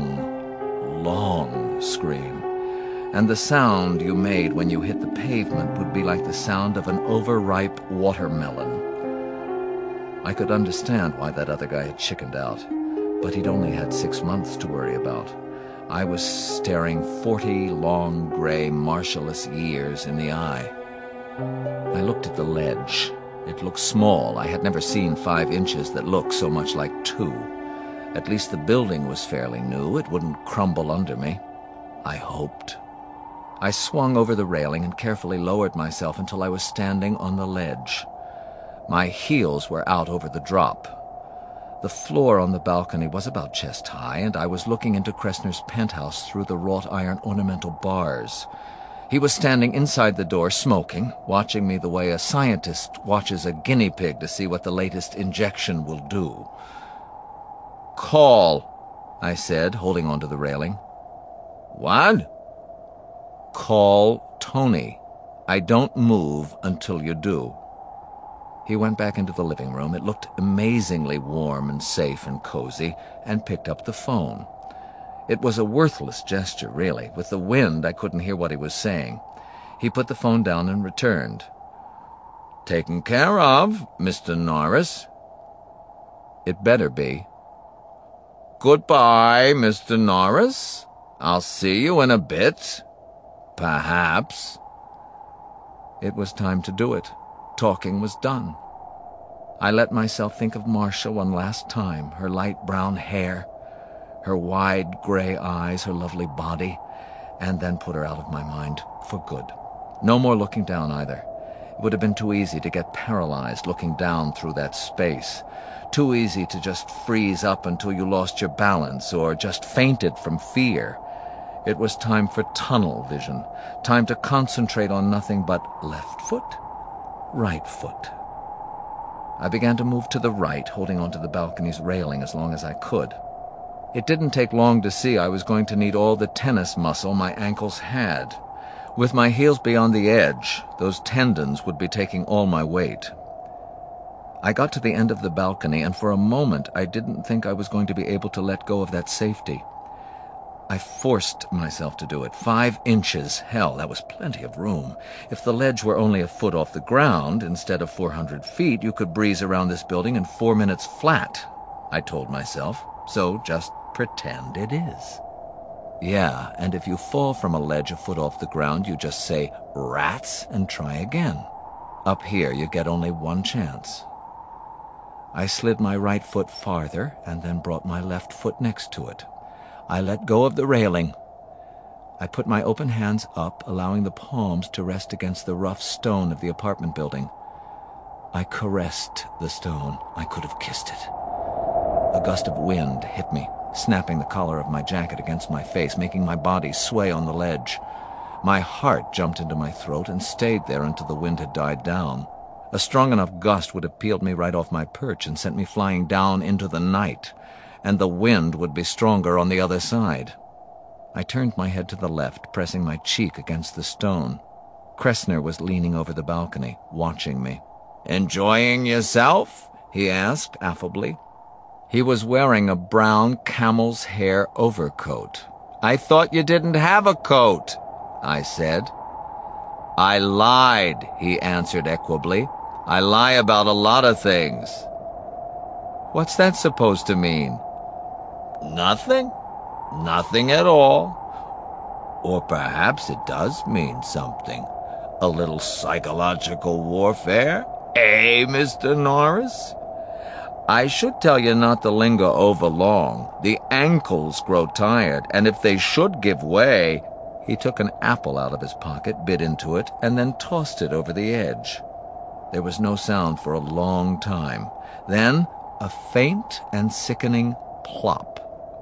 long scream, and the sound you made when you hit the pavement would be like the sound of an overripe watermelon. I could understand why that other guy had chickened out, but he'd only had 6 months to worry about. I was staring 40 long, gray, marshalless years in the eye. I looked at the ledge. It looked small. I had never seen 5 inches that looked so much like 2. At least the building was fairly new. It wouldn't crumble under me. I hoped. I swung over the railing and carefully lowered myself until I was standing on the ledge. My heels were out over the drop. The floor on the balcony was about chest high, and I was looking into Kressner's penthouse through the wrought iron ornamental bars. He was standing inside the door, smoking, watching me the way a scientist watches a guinea pig to see what the latest injection will do. "Call," I said, holding onto the railing. "What?" "Call Tony. I don't move until you do." He went back into the living room. It looked amazingly warm and safe and cozy, and picked up the phone. It was a worthless gesture, really. With the wind, I couldn't hear what he was saying. He put the phone down and returned. Taken care of, Mr. Norris. It better be. Goodbye, Mr. Norris. I'll see you in a bit. Perhaps. It was time to do it. Talking was done. I let myself think of Marcia one last time, her light brown hair, her wide gray eyes, her lovely body, and then put her out of my mind for good. No more looking down either. It would have been too easy to get paralyzed looking down through that space. Too easy to just freeze up until you lost your balance or just fainted from fear. It was time for tunnel vision, time to concentrate on nothing but left foot, right foot. I began to move to the right, holding onto the balcony's railing as long as I could. It didn't take long to see I was going to need all the tennis muscle my ankles had. With my heels beyond the edge, those tendons would be taking all my weight. I got to the end of the balcony, and for a moment I didn't think I was going to be able to let go of that safety. I forced myself to do it. 5 inches. Hell, that was plenty of room. If the ledge were only a foot off the ground, instead of 400 feet, you could breeze around this building in 4 minutes flat, I told myself. So just pretend it is. Yeah, and if you fall from a ledge a foot off the ground, you just say, "Rats," and try again. Up here, you get only one chance. I slid my right foot farther and then brought my left foot next to it. I let go of the railing. I put my open hands up, allowing the palms to rest against the rough stone of the apartment building. I caressed the stone. I could have kissed it. A gust of wind hit me, snapping the collar of my jacket against my face, making my body sway on the ledge. My heart jumped into my throat and stayed there until the wind had died down. A strong enough gust would have peeled me right off my perch and sent me flying down into the night, and the wind would be stronger on the other side. I turned my head to the left, pressing my cheek against the stone. Kressner was leaning over the balcony, watching me. "Enjoying yourself?" he asked affably. He was wearing a brown camel's hair overcoat. "I thought you didn't have a coat," I said. "I lied," he answered equably. "I lie about a lot of things." "What's that supposed to mean?" "Nothing. Nothing at all. Or perhaps it does mean something. A little psychological warfare, eh, Mr. Norris? I should tell you not to linger over long. The ankles grow tired, and if they should give way—" He took an apple out of his pocket, bit into it, and then tossed it over the edge. There was no sound for a long time. Then a faint and sickening plop.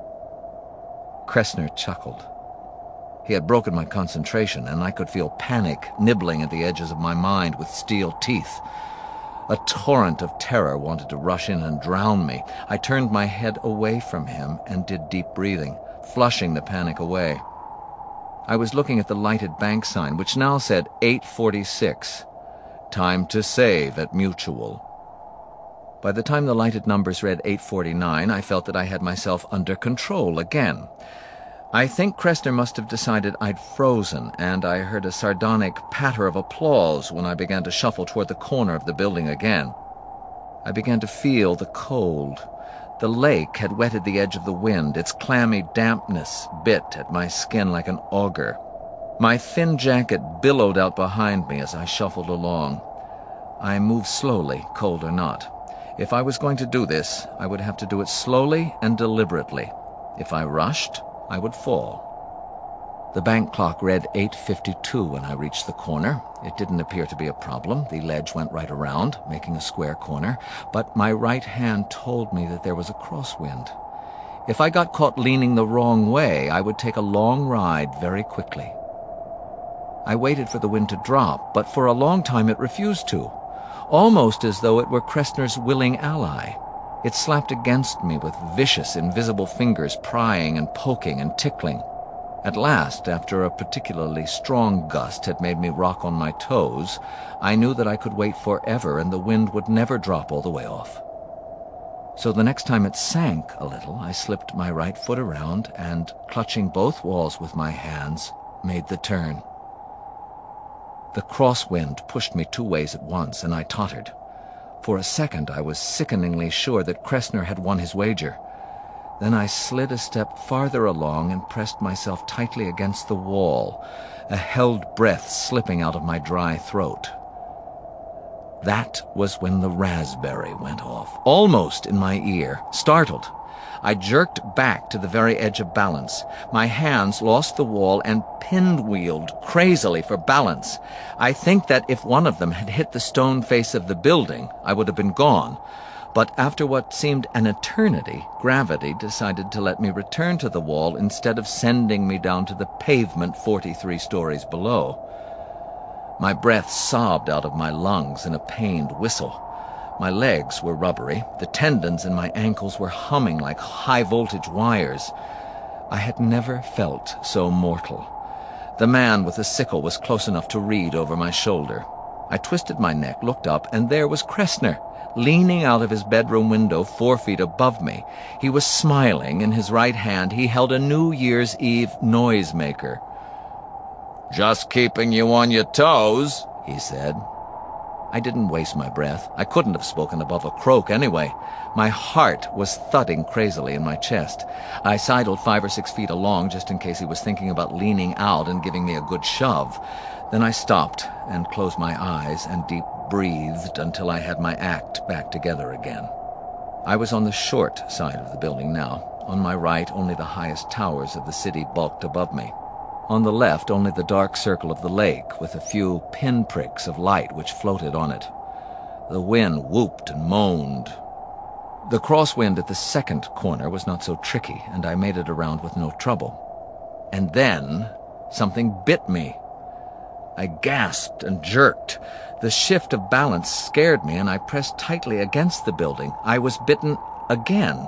Kressner chuckled. He had broken my concentration, and I could feel panic nibbling at the edges of my mind with steel teeth. A torrent of terror wanted to rush in and drown me. I turned my head away from him and did deep breathing, flushing the panic away. I was looking at the lighted bank sign, which now said 8:46. Time to save at Mutual. By the time the lighted numbers read 8:49, I felt that I had myself under control again. I think Kressner must have decided I'd frozen, and I heard a sardonic patter of applause when I began to shuffle toward the corner of the building again. I began to feel the cold. The lake had wetted the edge of the wind. Its clammy dampness bit at my skin like an auger. My thin jacket billowed out behind me as I shuffled along. I moved slowly, cold or not. If I was going to do this, I would have to do it slowly and deliberately. If I rushed, I would fall. The bank clock read 8:52 when I reached the corner. It didn't appear to be a problem. The ledge went right around, making a square corner, but my right hand told me that there was a crosswind. If I got caught leaning the wrong way, I would take a long ride very quickly. I waited for the wind to drop, but for a long time it refused to, almost as though it were Kressner's willing ally. It slapped against me with vicious, invisible fingers, prying and poking and tickling. At last, after a particularly strong gust had made me rock on my toes, I knew that I could wait forever and the wind would never drop all the way off. So the next time it sank a little, I slipped my right foot around and, clutching both walls with my hands, made the turn. The crosswind pushed me 2 ways at once, and I tottered. For a second I was sickeningly sure that Kressner had won his wager. Then I slid a step farther along and pressed myself tightly against the wall, a held breath slipping out of my dry throat. That was when the raspberry went off, almost in my ear. Startled, I jerked back to the very edge of balance. My hands lost the wall and pinwheeled crazily for balance. I think that if one of them had hit the stone face of the building, I would have been gone. But after what seemed an eternity, gravity decided to let me return to the wall instead of sending me down to the pavement 43 stories below. My breath sobbed out of my lungs in a pained whistle. My legs were rubbery. The tendons in my ankles were humming like high-voltage wires. I had never felt so mortal. The man with the sickle was close enough to read over my shoulder. I twisted my neck, looked up, and there was Kressner, leaning out of his bedroom window 4 feet above me. He was smiling. In his right hand he held a New Year's Eve noisemaker. "Just keeping you on your toes," he said. I didn't waste my breath. I couldn't have spoken above a croak anyway. My heart was thudding crazily in my chest. I sidled 5 or 6 feet along just in case he was thinking about leaning out and giving me a good shove. Then I stopped and closed my eyes and deep breathed until I had my act back together again. I was on the short side of the building now. On my right, only the highest towers of the city bulked above me. On the left, only the dark circle of the lake, with a few pinpricks of light which floated on it. The wind whooped and moaned. The crosswind at the second corner was not so tricky, and I made it around with no trouble. And then something bit me. I gasped and jerked. The shift of balance scared me, and I pressed tightly against the building. I was bitten again.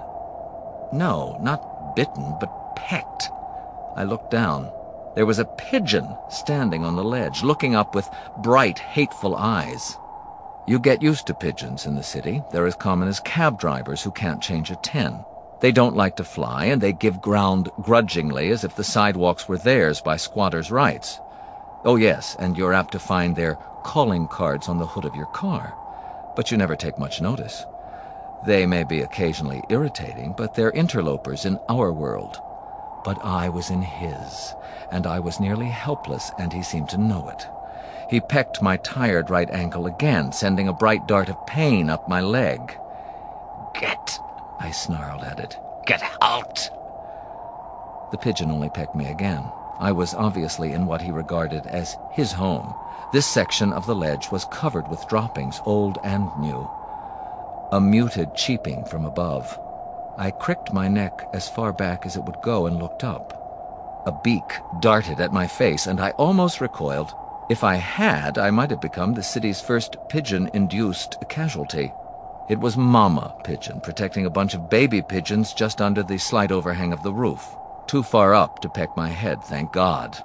No, not bitten, but pecked. I looked down. There was a pigeon standing on the ledge, looking up with bright, hateful eyes. You get used to pigeons in the city. They're as common as cab drivers who can't change a 10. They don't like to fly, and they give ground grudgingly as if the sidewalks were theirs by squatters' rights. Oh yes, and you're apt to find their calling cards on the hood of your car. But you never take much notice. They may be occasionally irritating, but they're interlopers in our world. But I was in his, and I was nearly helpless, and he seemed to know it. He pecked my tired right ankle again, sending a bright dart of pain up my leg. "Get," I snarled at it. "Get out!" The pigeon only pecked me again. I was obviously in what he regarded as his home. This section of the ledge was covered with droppings, old and new. A muted cheeping from above. I cricked my neck as far back as it would go and looked up. A beak darted at my face, and I almost recoiled. If I had, I might have become the city's first pigeon-induced casualty. It was Mama Pigeon, protecting a bunch of baby pigeons just under the slight overhang of the roof. Too far up to peck my head, thank God.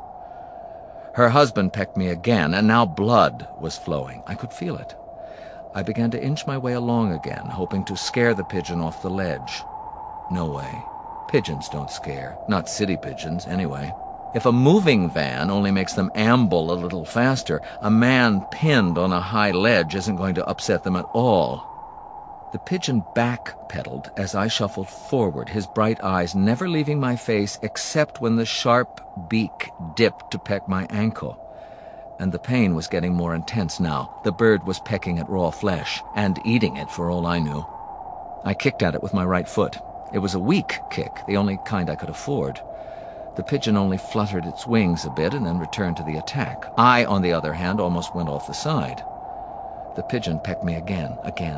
Her husband pecked me again, and now blood was flowing. I could feel it. I began to inch my way along again, hoping to scare the pigeon off the ledge. No way. Pigeons don't scare. Not city pigeons, anyway. If a moving van only makes them amble a little faster, a man pinned on a high ledge isn't going to upset them at all. The pigeon backpedaled as I shuffled forward, his bright eyes never leaving my face except when the sharp beak dipped to peck my ankle. And the pain was getting more intense now. The bird was pecking at raw flesh, and eating it for all I knew. I kicked at it with my right foot. It was a weak kick, the only kind I could afford. The pigeon only fluttered its wings a bit and then returned to the attack. I, on the other hand, almost went off the side. The pigeon pecked me again.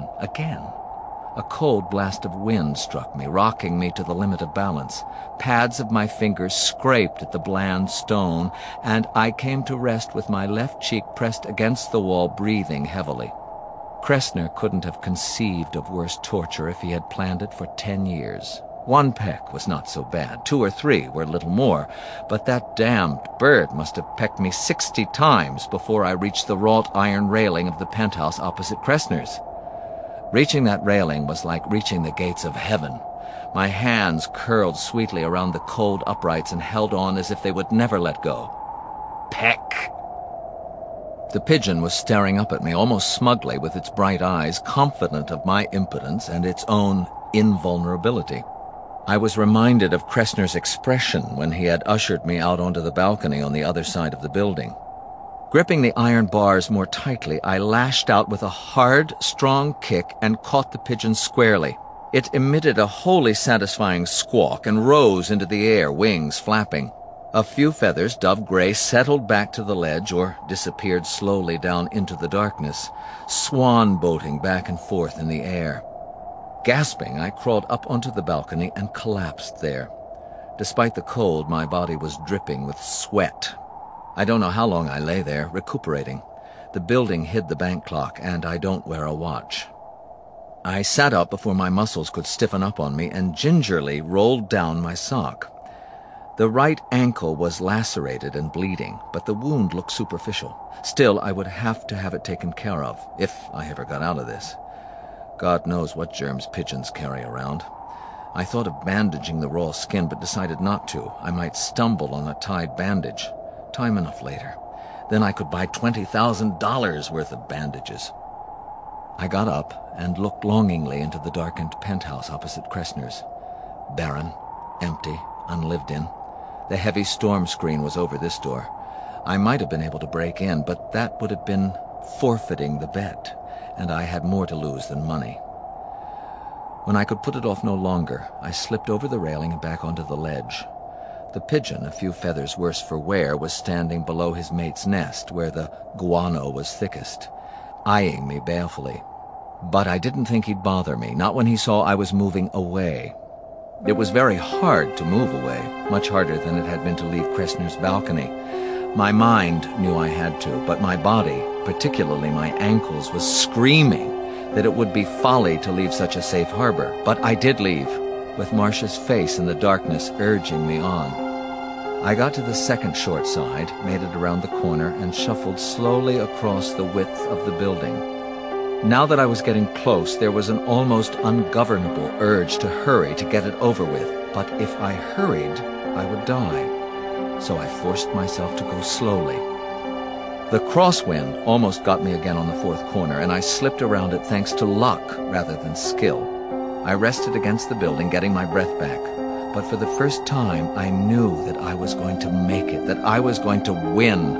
A cold blast of wind struck me, rocking me to the limit of balance. Pads of my fingers scraped at the bland stone, and I came to rest with my left cheek pressed against the wall, breathing heavily. Kressner couldn't have conceived of worse torture if he had planned it for 10 years. 1 peck was not so bad. 2 or 3 were little more, but that damned bird must have pecked me 60 times before I reached the wrought iron railing of the penthouse opposite Kressner's. Reaching that railing was like reaching the gates of heaven. My hands curled sweetly around the cold uprights and held on as if they would never let go. Peck! The pigeon was staring up at me almost smugly with its bright eyes, confident of my impotence and its own invulnerability. I was reminded of Kressner's expression when he had ushered me out onto the balcony on the other side of the building. Gripping the iron bars more tightly, I lashed out with a hard, strong kick and caught the pigeon squarely. It emitted a wholly satisfying squawk and rose into the air, wings flapping. A few feathers, dove gray, settled back to the ledge or disappeared slowly down into the darkness, swan-boating back and forth in the air. Gasping, I crawled up onto the balcony and collapsed there. Despite the cold, my body was dripping with sweat. I don't know how long I lay there, recuperating. The building hid the bank clock, and I don't wear a watch. I sat up before my muscles could stiffen up on me and gingerly rolled down my sock. The right ankle was lacerated and bleeding, but the wound looked superficial. Still, I would have to have it taken care of, if I ever got out of this. God knows what germs pigeons carry around. I thought of bandaging the raw skin, but decided not to. I might stumble on a tied bandage. Time enough later. Then I could buy $20,000 worth of bandages. I got up and looked longingly into the darkened penthouse opposite Kressner's. Barren, empty, unlived in. The heavy storm screen was over this door. I might have been able to break in, but that would have been forfeiting the bet, and I had more to lose than money. When I could put it off no longer, I slipped over the railing and back onto the ledge. The pigeon, a few feathers worse for wear, was standing below his mate's nest, where the guano was thickest, eyeing me balefully. But I didn't think he'd bother me, not when he saw I was moving away. It was very hard to move away, much harder than it had been to leave Kressner's balcony. My mind knew I had to, but my body, particularly my ankles, was screaming that it would be folly to leave such a safe harbor. But I did leave, with Marcia's face in the darkness urging me on. I got to the second short side, made it around the corner, and shuffled slowly across the width of the building. Now that I was getting close, there was an almost ungovernable urge to hurry to get it over with. But if I hurried, I would die. So I forced myself to go slowly. The crosswind almost got me again on the fourth corner, and I slipped around it thanks to luck rather than skill. I rested against the building, getting my breath back. But for the first time, I knew that I was going to make it, that I was going to win.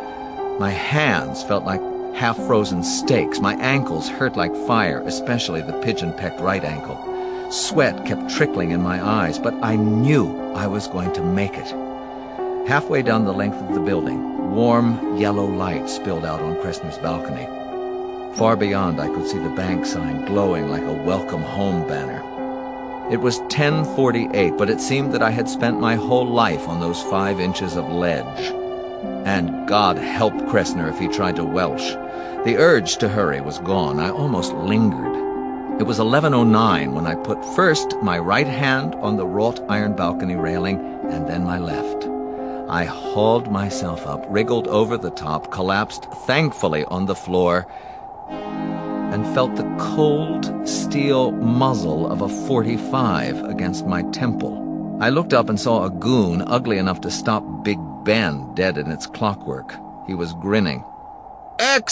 My hands felt like half-frozen steaks. My ankles hurt like fire, especially the pigeon-pecked right ankle. Sweat kept trickling in my eyes, but I knew I was going to make it. Halfway down the length of the building, warm yellow light spilled out on Kressner's balcony. Far beyond, I could see the bank sign glowing like a welcome home banner. It was 10:48, but it seemed that I had spent my whole life on those 5 inches of ledge. And God help Kressner if he tried to welsh. The urge to hurry was gone. I almost lingered. It was 11:09 when I put first my right hand on the wrought iron balcony railing and then my left. I hauled myself up, wriggled over the top, collapsed thankfully on the floor, and felt the cold steel muzzle of a .45 against my temple. I looked up and saw a goon ugly enough to stop Big Ben dead in its clockwork. He was grinning.